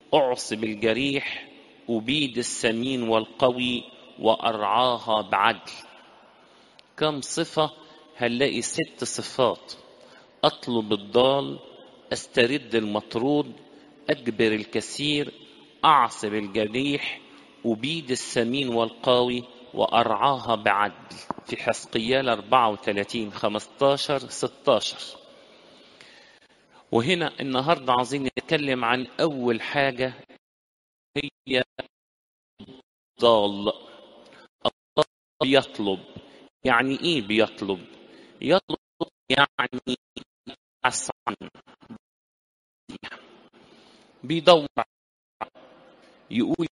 أعصب الجريح، أبيد السمين والقوي، وأرعاها بعدل. كم صفة؟ هنلاقي 6 صفات: أطلب الضال، أسترد المطرود، أجبر الكثير، أعصب الجريح، أبيد السمين والقاوي، وأرعاها بعدل، في حزقيال 34 15 16. وهنا النهاردة عايزين نتكلم عن أول حاجة، هي ضال. بيطلب. يعني إيه بيطلب؟ يطلب يعني عسعا، بيدور. يقول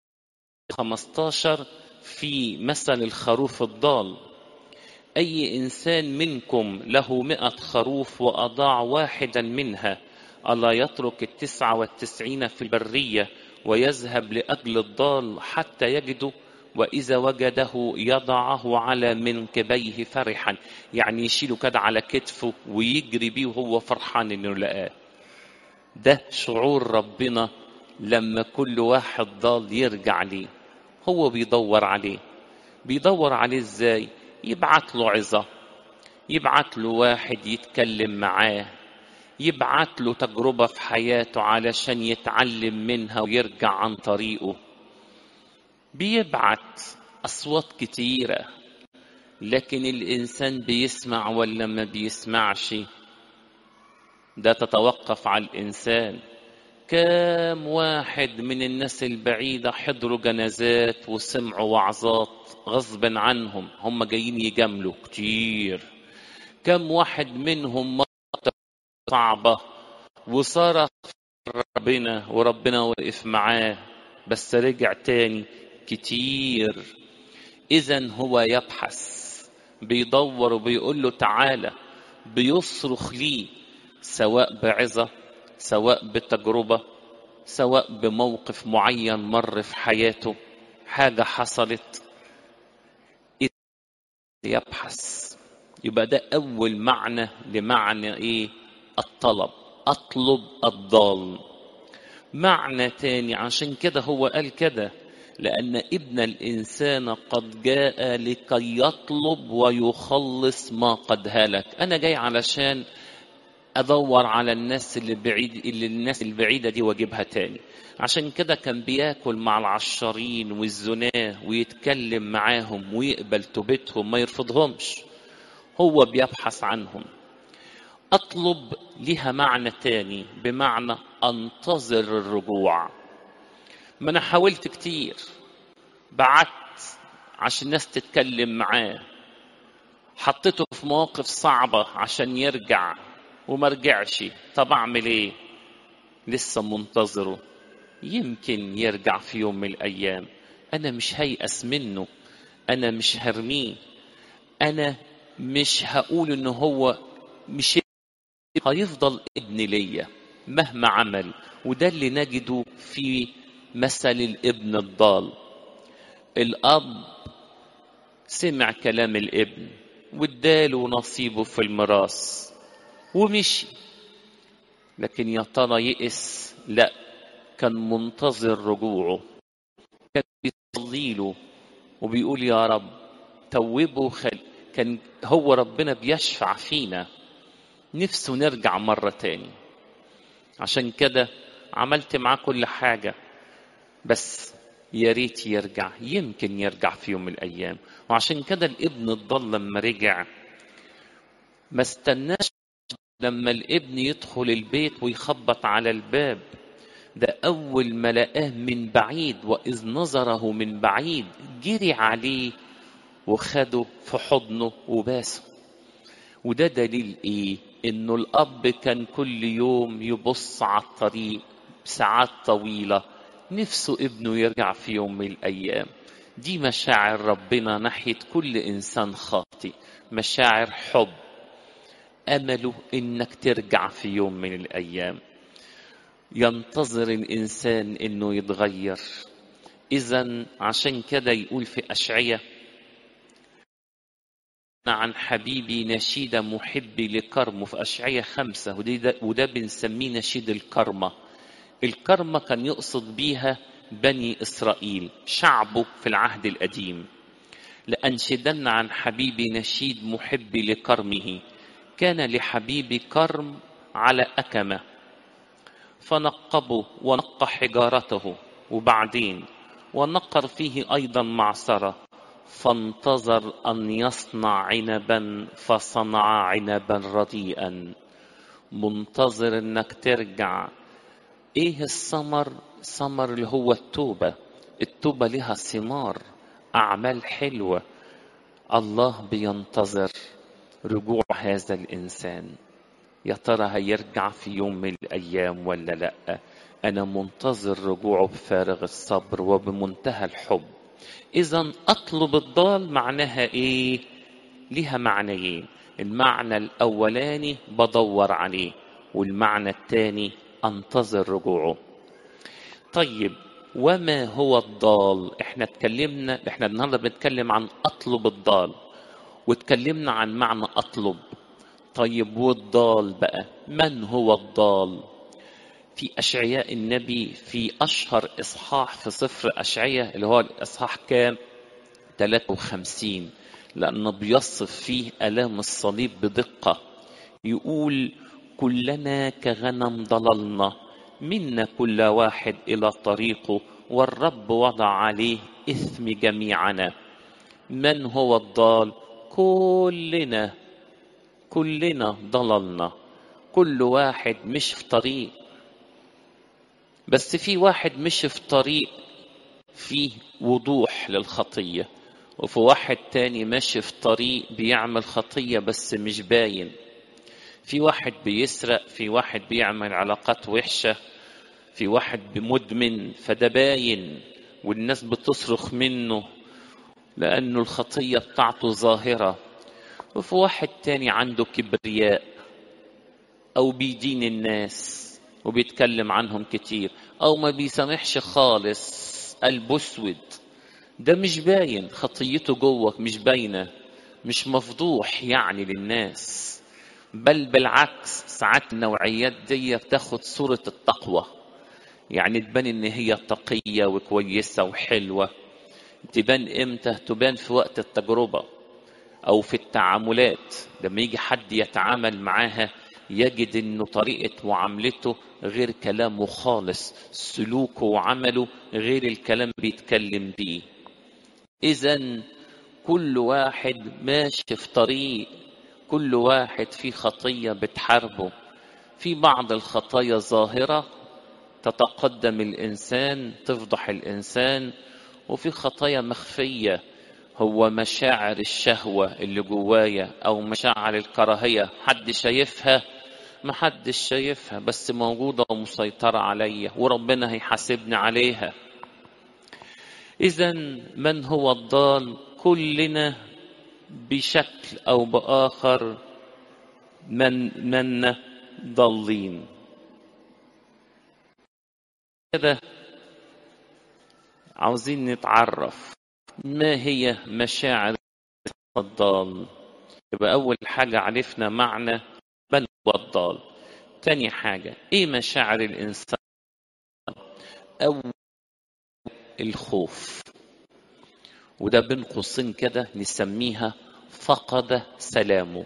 15 في مثل الخروف الضال: أي إنسان منكم له 100 خروف وأضاع واحدا منها، ألا يترك 99 في البرية ويذهب لأجل الضال حتى يجده؟ وإذا وجده يضعه على منكبيه فرحا. يعني يشيله كده على كتفه ويجري بيه وهو فرحان إنه لقاه. ده شعور ربنا لما كل واحد ضال يرجع ليه. هو بيدور عليه. بيدور عليه ازاي؟ يبعت له عظة، يبعت له واحد يتكلم معاه، يبعت له تجربة في حياته علشان يتعلم منها ويرجع عن طريقه. بيبعت أصوات كتيرة، لكن الإنسان بيسمع ولا ما بيسمعش؟ ده تتوقف على الإنسان. كام واحد من الناس البعيدة حضروا جنازات وسمعوا وعظات غصب عنهم، هم جايين يجاملوا كتير. كم واحد منهم مرة صعبة وصرخ ربنا وربنا وقف معاه بس رجع تاني كتير. إذن هو يبحث، بيدور وبيقول له تعالى، بيصرخ ليه، سواء بعظة، سواء بتجربة، سواء بموقف معين مر في حياته، حاجة حصلت، يبحث. يبقى ده أول معنى لمعنى إيه؟ الطلب. أطلب الضال. معنى تاني، عشان كده هو قال كده: لأن ابن الإنسان قد جاء لكي يطلب ويخلص ما قد هلك. أنا جاي علشان أدور على الناس الناس البعيدة دي واجيبها تاني. عشان كده كان بياكل مع العشارين والزناه ويتكلم معاهم ويقبل توبتهم، ما يرفضهمش، هو بيبحث عنهم. أطلب لها معنى تاني، بمعنى أنتظر الرجوع. ما أنا حاولت كتير، بعت عشان الناس تتكلم معاه، حطيته في مواقف صعبة عشان يرجع وما رجعش. طب أعمل إيه؟ لسه منتظره، يمكن يرجع في يوم من الأيام. أنا مش هيأس منه، أنا مش هرميه، أنا مش هقول إنه هو مش هيفضل ابن ليا مهما عمل. وده اللي نجده في مثل الابن الضال. الأب سمع كلام الابن واداله نصيبه في الميراث ومشي، لكن يا ترى يئس؟ لا، كان منتظر رجوعه، كان بيصلي له وبيقول يا رب توبه كان هو ربنا بيشفع فينا، نفسه نرجع مرة تاني. عشان كده عملت معاه كل حاجة، بس يا ريت يرجع، يمكن يرجع في يوم من الأيام. وعشان كده الابن الضال لما رجع ما استناش لما الابن يدخل البيت ويخبط على الباب. ده أول ما لقاه من بعيد، وإذ نظره من بعيد جري عليه وخده في حضنه وباسه. وده دليل إيه؟ إنه الأب كان كل يوم يبص على الطريق ساعات طويلة، نفسه ابنه يرجع في يوم من الأيام. دي مشاعر ربنا ناحية كل إنسان خاطئ، مشاعر حب، أمله إنك ترجع في يوم من الأيام. ينتظر الإنسان إنه يتغير. إذن عشان كده يقول في أشعية عن حبيبي نشيد محبي لكرمه، في أشعية 5، وده بنسميه نشيد الكرمة. الكرمة كان يقصد بيها بني إسرائيل، شعبه في العهد القديم. لأنشدن عن حبيبي نشيد محبي لكرمه، كان لحبيبي كرم على أكمة، فنقبوا ونقى حجارته، وبعدين ونقر فيه أيضا معصرة، فانتظر أن يصنع عنبا فصنع عنبا رديئا. منتظر انك ترجع. ايه الثمر؟ ثمر اللي هو التوبة. التوبة لها ثمار، أعمال حلوة. الله بينتظر رجوع هذا الإنسان. يا ترى هيرجع في يوم من الأيام ولا لأ؟ أنا منتظر رجوعه بفارغ الصبر وبمنتهى الحب. إذا أطلب الضال معناها إيه؟ لها معنيين. المعنى الأولاني بدور عليه، والمعنى الثاني أنتظر رجوعه. طيب، وما هو الضال؟ احنا النهارده بنتكلم عن أطلب الضال، واتكلمنا عن معنى أطلب. طيب والضال بقى، من هو الضال؟ في أشعياء النبي، في أشهر إصحاح في سفر أشعياء اللي هو الإصحاح كام؟ 53، لأنه بيصف فيه آلام الصليب بدقة. يقول: كلنا كغنم ضللنا، منا كل واحد إلى طريقه، والرب وضع عليه إثم جميعنا. من هو الضال؟ كلنا ضللنا. كل واحد مش في طريق، بس في واحد مش في طريق فيه وضوح للخطية، وفي واحد تاني ماشي في طريق بيعمل خطية بس مش باين. في واحد بيسرق، في واحد بيعمل علاقات وحشة، في واحد بمدمن فده باين والناس بتصرخ منه لأنه الخطية بتاعته ظاهرة. وفي واحد تاني عنده كبرياء، أو بيدين الناس وبيتكلم عنهم كتير، أو ما بيسامحش خالص، قلبه اسود. ده مش باين، خطيته جوه مش باينة، مش مفضوح يعني للناس. بل بالعكس، ساعات النوعيات دي بتاخد صورة التقوى، يعني تبان ان هي تقية وكويسة وحلوة. تبان امتى؟ تبان في وقت التجربة او في التعاملات. لما يجي حد يتعامل معاها يجد انه طريقة معاملته غير كلامه خالص، سلوكه وعمله غير الكلام بيتكلم بيه. اذن كل واحد ماشي في طريق، كل واحد فيه خطية بتحاربه. في بعض الخطايا ظاهرة تتقدم الإنسان تفضح الإنسان، وفي خطايا مخفية، هو مشاعر الشهوة اللي جوايا أو مشاعر الكراهية حد شايفها؟ محدش شايفها، بس موجودة ومسيطرة عليا، وربنا هيحاسبني عليها. إذن من هو الضال؟ كلنا بشكل أو بآخر من ضالين. كده عاوزين نتعرف ما هي مشاعر الضال. يبقى أول حاجة عرفنا معنى من هو الضال. تاني حاجة، إيه مشاعر الإنسان؟ أول الخوف، وده بين قوسين كده نسميها فقد سلامه.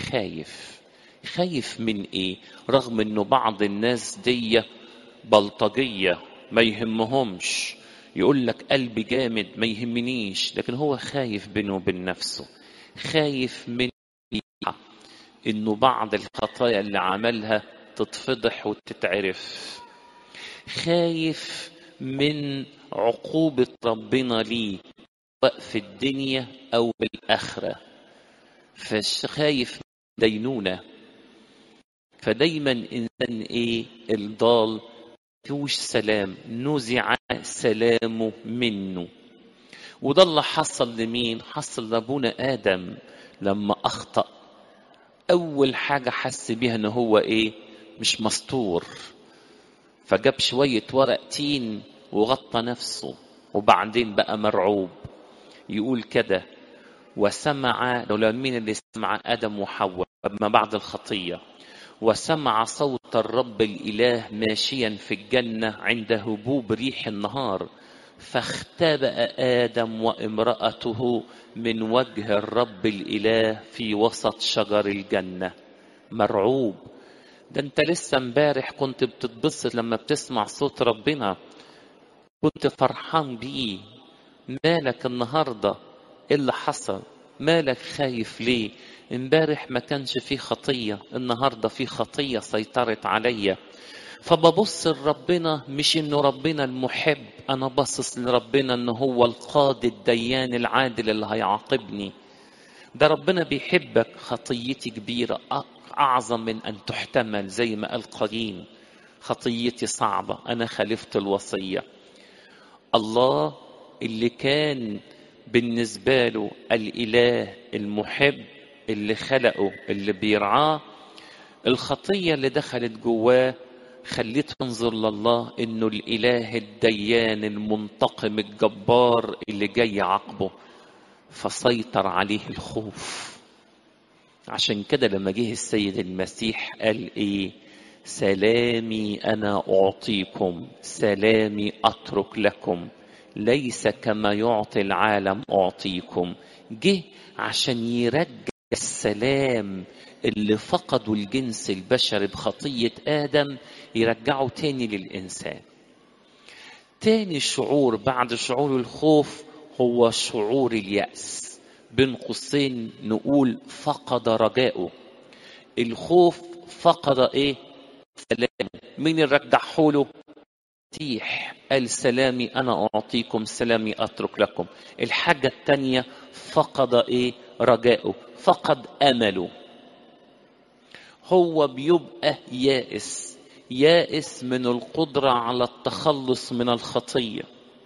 خايف من إيه؟ رغم إنه بعض الناس دي بلطجية ما يهمهمش، يقول لك قلبي جامد ما يهمنيش، لكن هو خايف بينه وبين نفسه. خايف من انه بعض الخطايا اللي عملها تتفضح وتتعرف. خايف من عقوبة ربنا ليه سواء في الدنيا او بالاخرة. فخايف من دينونة. فدايما انسان ايه؟ الضال فيهوش سلام، نزع سلامه منه. وده اللي حصل لمين؟ حصل لابونا آدم لما أخطأ. أول حاجة حس بيها إن هو إيه؟ مش مستور، فجاب شوية ورق تين وغطى نفسه، وبعدين بقى مرعوب. يقول كده: وسمع، لو مين اللي سمع؟ آدم وحواء ما بعد الخطية. وسمع صوت الرب الإله ماشيا في الجنة عند هبوب ريح النهار، فاختبأ آدم وامرأته من وجه الرب الإله في وسط شجر الجنة. مرعوب. ده انت لسه امبارح كنت بتتبسط لما بتسمع صوت ربنا، كنت فرحان بيه. مالك النهاردة؟ ايه اللي حصل؟ مالك خايف ليه؟ امبارح ما كانش فيه خطية، النهاردة فيه خطية سيطرت عليا. فببص لربنا، مش انه ربنا المحب، انا بصص لربنا انه هو القاضي الديان العادل اللي هيعاقبني. ده ربنا بيحبك. خطيتي كبيرة اعظم من ان تحتمل، زي ما قال قايين خطيتي صعبة، انا خالفت الوصية. الله اللي كان بالنسبة له الإله المحب اللي خلقه اللي بيرعاه، الخطية اللي دخلت جواه خليته ينظر لله انه الاله الديان المنتقم الجبار اللي جاي يعاقبه، فسيطر عليه الخوف. عشان كده لما جه السيد المسيح قال ايه؟ سلامي انا اعطيكم، سلامي اترك لكم، ليس كما يعطي العالم اعطيكم. جه عشان يرجع السلام اللي فقدوا الجنس البشري بخطية آدم، يرجعه تاني للإنسان. تاني شعور بعد شعور الخوف هو شعور اليأس، بين قوسين نقول فقد رجاؤه. الخوف فقد ايه؟ سلام. مين اللي رجعه له؟ مسيح قال سلامي انا اعطيكم، سلامي اترك لكم. الحاجة التانية فقد ايه؟ رجاؤه، فقد امله. هو بيبقى يائس، يائس من القدرة على التخلص من الخطية،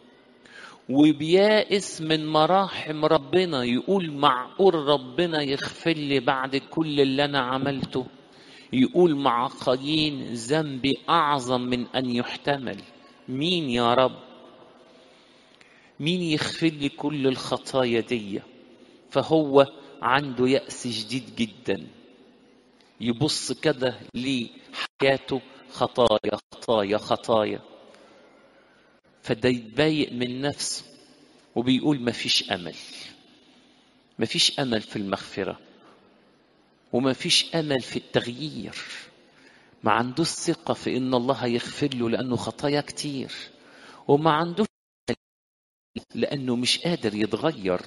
وبيائس من مراحم ربنا. يقول معقول ربنا يغفر لي بعد كل اللي انا عملته؟ يقول مع قايين ذنبي اعظم من ان يحتمل. مين يا رب؟ مين يغفر لي كل الخطايا دي؟ فهو عنده يأس شديد جدا، يبص كده لحياته خطايا خطايا خطايا، فده يتضايق من نفسه وبيقول مفيش امل، مفيش امل في المغفرة، ومفيش امل في التغيير. ما عندوش ثقة في ان الله هيغفر له لانه خطايا كتير، وما عندوش لانه مش قادر يتغير.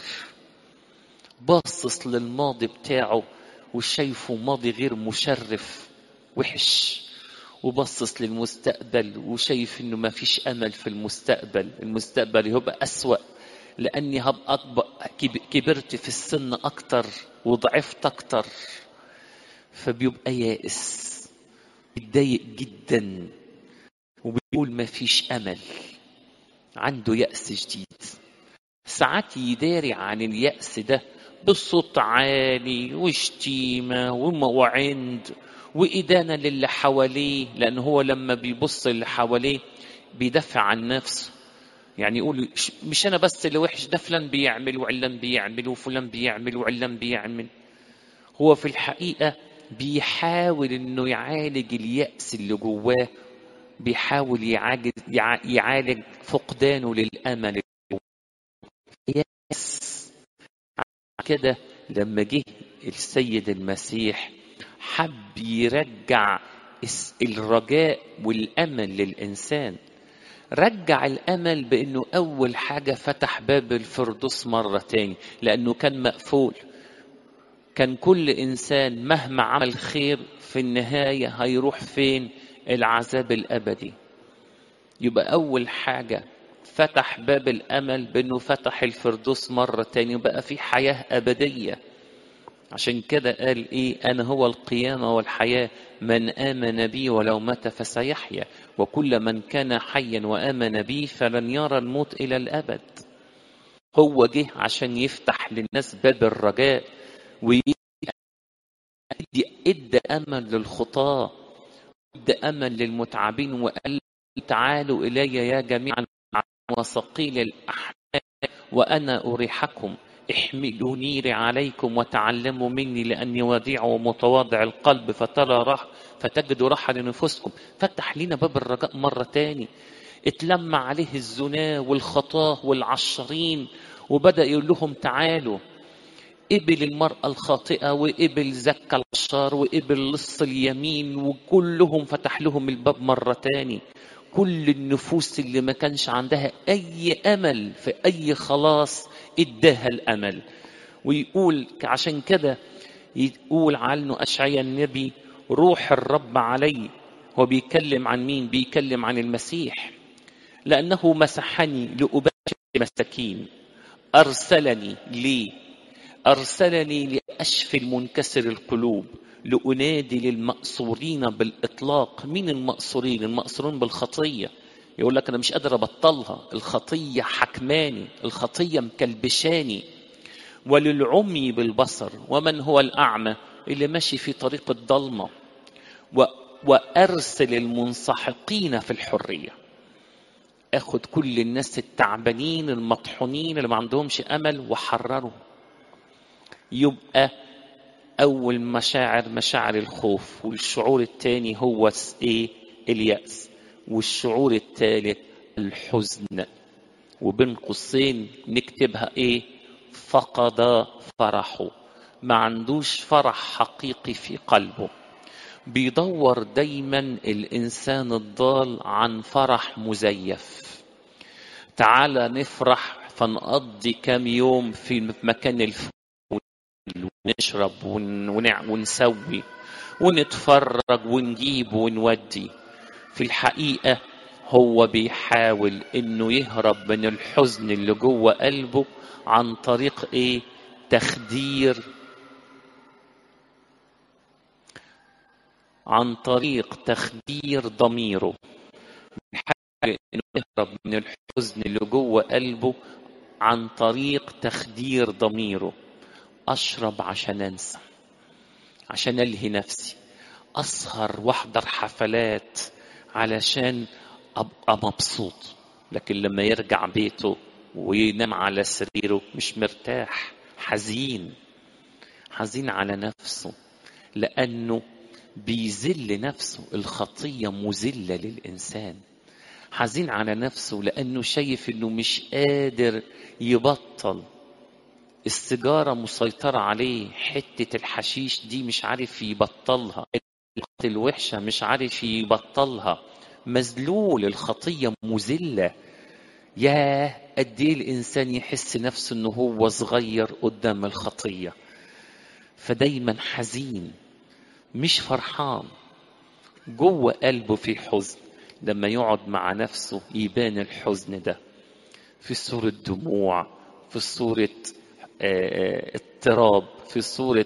باصص للماضي بتاعه وشايفه ماضي غير مشرف وحش، وبصص للمستقبل وشايف انه ما فيش امل في المستقبل. المستقبل هيبقى اسوأ لاني هبقى كبرت في السن اكتر وضعفت اكتر، فبيبقى يائس، بيتضايق جدا وبيقول ما فيش امل، عنده يأس شديد. ساعات يداري عن اليأس ده بصوت عالي وشتيمة وعند وإدانة للي حواليه، لأن هو لما بيبص اللي حواليه بيدافع عن نفسه. يعني يقول مش أنا بس اللي وحش، ده فلان بيعمل وعلان بيعمل وفلان بيعمل وعلان بيعمل. هو في الحقيقة بيحاول إنه يعالج اليأس اللي جواه، بيحاول يعالج فقدانه للأمل. يأس كده. لما جه السيد المسيح حب يرجع الرجاء والأمل للإنسان. رجع الأمل بأنه أول حاجة فتح باب الفردوس مرة تاني، لأنه كان مقفول. كان كل إنسان مهما عمل خير في النهاية هيروح فين؟ العذاب الأبدي. يبقى أول حاجة فتح باب الأمل بأنه فتح الفردوس مرة تاني، وبقى في حياة أبدية. عشان كده قال إيه؟ أنا هو القيامة والحياة، من آمن بي ولو مات فسيحيا، وكل من كان حيا وآمن بي فلن يرى الموت إلى الأبد. هو جه عشان يفتح للناس باب الرجاء، ويدي أمل للخطاة، ادى أمل للمتعبين، وقال تعالوا إلي يا جميعا وثقيل الأحمال وأنا أريحكم. احملوا نيري عليكم وتعلموا مني لأني وديع ومتواضع القلب فتجدوا راحة لنفوسكم. فتح لنا باب الرجاء مرة تاني. اتلم عليه الزنا والخطاه والعشرين وبدأ يقول لهم تعالوا. قبل المرأة الخاطئة وقبل زكى العشار وقبل لص اليمين، وكلهم فتح لهم الباب مرة تاني. كل النفوس اللي ما كانش عندها أي أمل في أي خلاص اداها الأمل. ويقول عشان كده يقول عنه أشعياء النبي روح الرب علي. هو بيتكلم عن مين؟ بيتكلم عن المسيح. لأنه مسحني لأبشر المساكين. أرسلني ليه؟ أرسلني لأشفي المنكسر القلوب، لأنادي للمأسورين بالإطلاق. مين المأسورين؟ المأسورين بالخطية. يقول لك أنا مش قادر أبطلها، الخطية حكماني، الخطية مكلبشاني. وللعمي بالبصر. ومن هو الأعمى؟ اللي ماشي في طريق الضلمة. وأرسل المنسحقين في الحرية. أخد كل الناس التعبانين المطحونين اللي ما عندهمش أمل وحررهم. يبقى أول مشاعر الخوف، والشعور الثاني هو إيه؟ اليأس. والشعور الثالث الحزن. وبين قوسين نكتبها إيه؟ فقد فرحه. ما عندوش فرح حقيقي في قلبه. بيدور دايما الإنسان الضال عن فرح مزيف. تعال نفرح فنقضي كام يوم في مكان الفل ونشرب ونسوي ونتفرج ونجيب ونودي. في الحقيقة هو بيحاول انه يهرب من الحزن اللي جوه قلبه عن طريق ايه؟ عن طريق تخدير ضميره. بيحاول انه يهرب من الحزن اللي جوه قلبه عن طريق تخدير ضميره. أشرب عشان أنسى، عشان ألهي نفسي. أسهر واحضر حفلات علشان أبقى مبسوط. لكن لما يرجع بيته وينام على سريره مش مرتاح، حزين على نفسه، لأنه بيذل نفسه. الخطية مذلة للإنسان. حزين على نفسه لأنه شايف أنه مش قادر يبطل. السيجارة مسيطرة عليه، حتة الحشيش دي مش عارف يبطلها، الوحشة مش عارف يبطلها، مذلول. الخطية مذلة. ياه قد ايه الإنسان يحس نفسه انه هو صغير قدام الخطية. فدايما حزين مش فرحان، جوه قلبه في حزن. لما يقعد مع نفسه يبان الحزن ده في صورة دموع، في صورة اضطراب، في صورة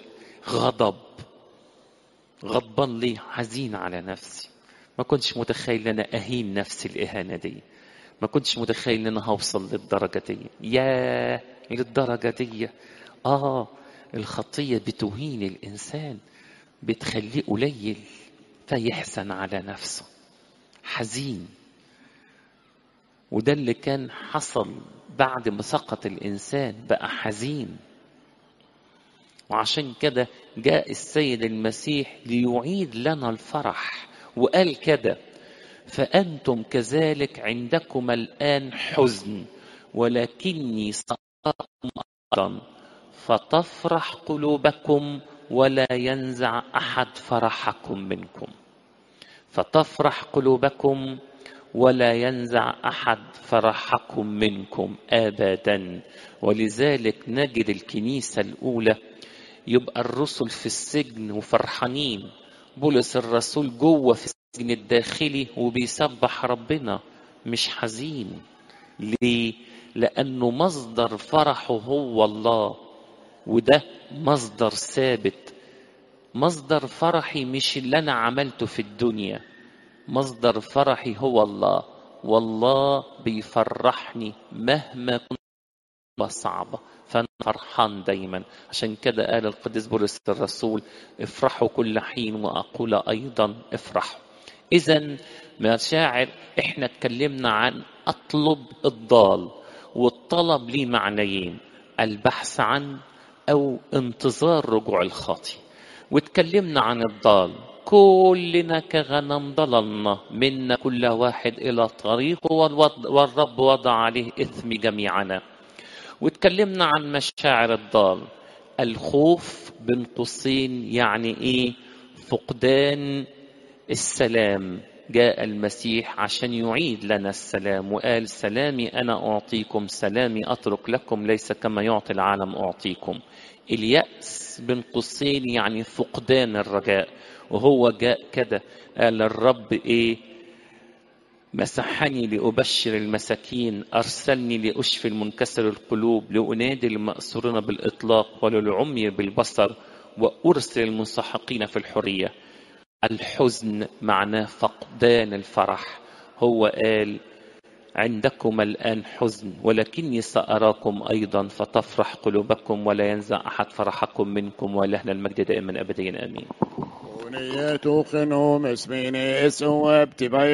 غضبان ليه؟ حزين على نفسي. ما كنتش متخيل ان انا اهين نفسي الاهانة دي. ما كنتش متخيل ان انا هوصل للدرجة دي. يا للدرجة دي. الخطية بتهين الانسان، بتخليه قليل فيحزن على نفسه، حزين. وده اللي كان حصل بعد ما سقط الإنسان، بقى حزين. وعشان كده جاء السيد المسيح ليعيد لنا الفرح، وقال كده فأنتم كذلك عندكم الآن حزن ولكني سأراكم أيضا فتفرح قلوبكم ولا ينزع أحد فرحكم منكم. فتفرح قلوبكم ولا ينزع أحد فرحكم منكم أبدا. ولذلك نجد الكنيسة الأولى يبقى الرسل في السجن وفرحانين، بولس الرسول جوه في السجن الداخلي وبيسبح ربنا مش حزين. ليه؟ لأنه مصدر فرحه هو الله، وده مصدر ثابت. مصدر فرحي مش اللي أنا عملته في الدنيا، مصدر فرحي هو الله، والله بيفرحني مهما كنت صعبة، فأنا فرحان دايما. عشان كده قال القديس بولس الرسول افرحوا كل حين وأقول أيضا افرحوا. إذن مشاعر، احنا اتكلمنا عن أطلب الضال، والطلب ليه معنيين. البحث عن أو انتظار رجوع الخاطي. واتكلمنا عن الضال، كلنا كغنم ضللنا، منا كل واحد إلى طريقه والرب وضع عليه إثم جميعنا. واتكلمنا عن مشاعر الضال، الخوف بين قوسين يعني إيه؟ فقدان السلام. جاء المسيح عشان يعيد لنا السلام وقال سلامي أنا أعطيكم، سلامي أترك لكم، ليس كما يعطي العالم أعطيكم. اليأس بين قوسين يعني فقدان الرجاء، وهو جاء كده قال الرب إيه؟ مسحني لأبشر المساكين، أرسلني لأشفي المنكسر القلوب، لأنادي المأسورين بالإطلاق وللعمي بالبصر، وأرسل المنسحقين في الحرية. الحزن معناه فقدان الفرح. هو قال عندكم الآن حزن ولكني سأراكم أيضا فتفرح قلوبكم ولا ينزع أحد فرحكم منكم، ولهنا المجد دائما أبديا آمين.